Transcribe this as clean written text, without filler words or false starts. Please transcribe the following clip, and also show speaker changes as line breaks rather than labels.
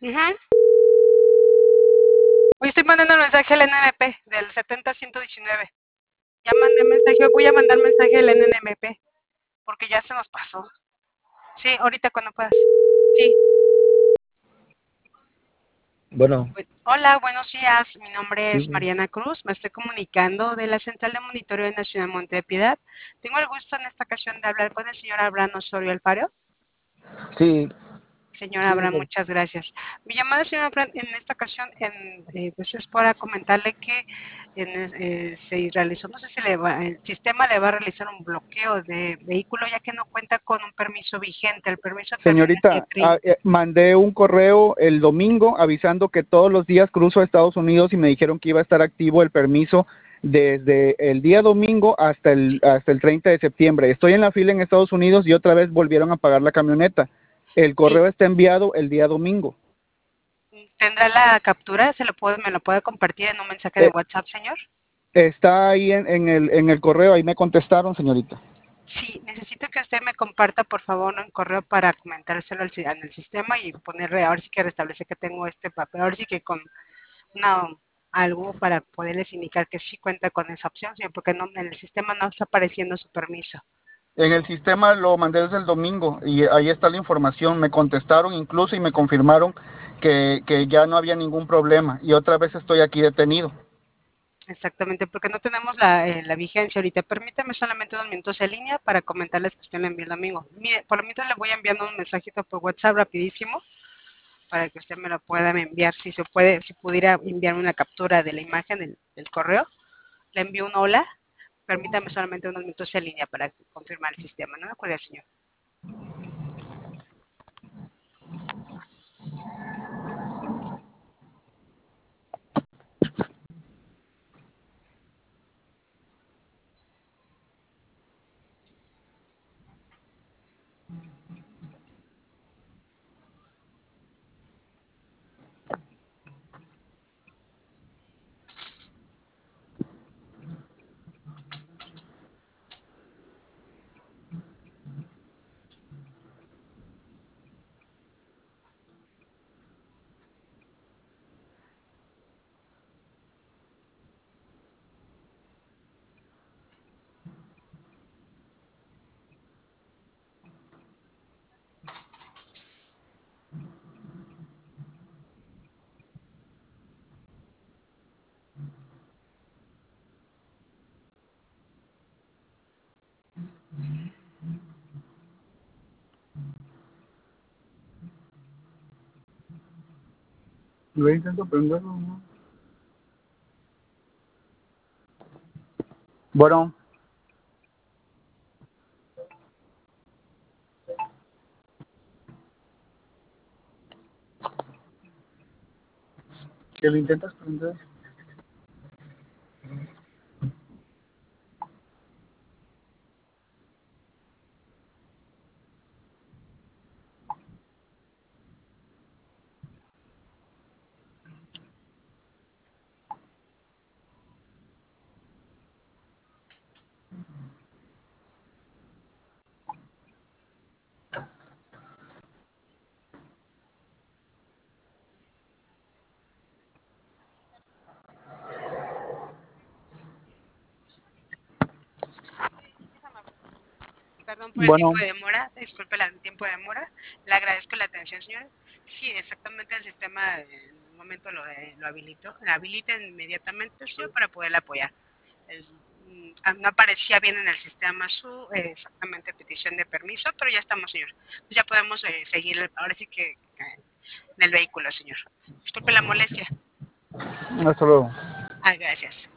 Ujú. Hoy estoy mandando el mensaje al NNP del 70119. Ya mandé mensaje, voy a mandar mensaje al NNMP porque ya se nos pasó. Sí, ahorita cuando puedas. Sí.
Bueno,
Hola, buenos días. Mi nombre
sí,
es Mariana Cruz. Me estoy comunicando de la Central de Monitoreo de Nacional Monte de Piedad. Tengo el gusto en esta ocasión de hablar con el señor Abraham Osorio Alfaro.
sí,
Señor
sí,
Abraham, muchas gracias. Mi llamada, señor Abraham, en esta ocasión pues es para comentarle que se realizó, no sé si el sistema le va a realizar un bloqueo de vehículo ya que no cuenta con un permiso vigente. El permiso termina el
señorita,
30.
mandé un correo el domingo avisando que todos los días cruzo a Estados Unidos y me dijeron que iba a estar activo el permiso desde el día domingo hasta el 30 de septiembre. Estoy en la fila en Estados Unidos y otra vez volvieron a pagar la camioneta. El
Sí,
correo está enviado el día domingo.
¿tendrá la captura? ¿Me lo puede compartir en un mensaje de
Eh,
WhatsApp, señor?
Está ahí en el correo, ahí me contestaron, señorita.
Sí, necesito que usted me comparta, por favor, un correo para comentárselo en el sistema y ponerle, ahora sí que restablece que tengo este papel, ahora sí que con una, algo para poderles indicar que sí cuenta con esa opción, señor, porque no, en el sistema no está apareciendo su permiso.
En el sistema lo mandé desde el domingo y ahí está la información. Me contestaron incluso y me confirmaron que ya no había ningún problema y otra vez estoy aquí detenido.
Exactamente, porque no tenemos la vigencia ahorita. Permítame solamente unos minutos en línea para comentarles que usted le envió el domingo. Mire, por lo menos le voy enviando un mensajito por WhatsApp rapidísimo para que usted me lo pueda enviar. Si se puede, si pudiera enviarme una captura de la imagen del correo, le envío un hola. Permítame solamente unos minutos en línea para confirmar el sistema. No me acuerdo, señor.
Yo intento prenderlo, ¿no? Bueno, que lo intentas prender.
Perdón por el tiempo
Bueno,
de demora, disculpe el tiempo de demora. Le agradezco la atención, señor. Sí, exactamente el sistema en un momento lo habilitó, lo habilita inmediatamente, señor, para poder apoyar. No aparecía bien en el sistema su exactamente petición de permiso, pero ya estamos, señor. Ya podemos seguir, ahora sí que en el vehículo, señor. Disculpe la molestia.
hasta luego.
Ah, gracias.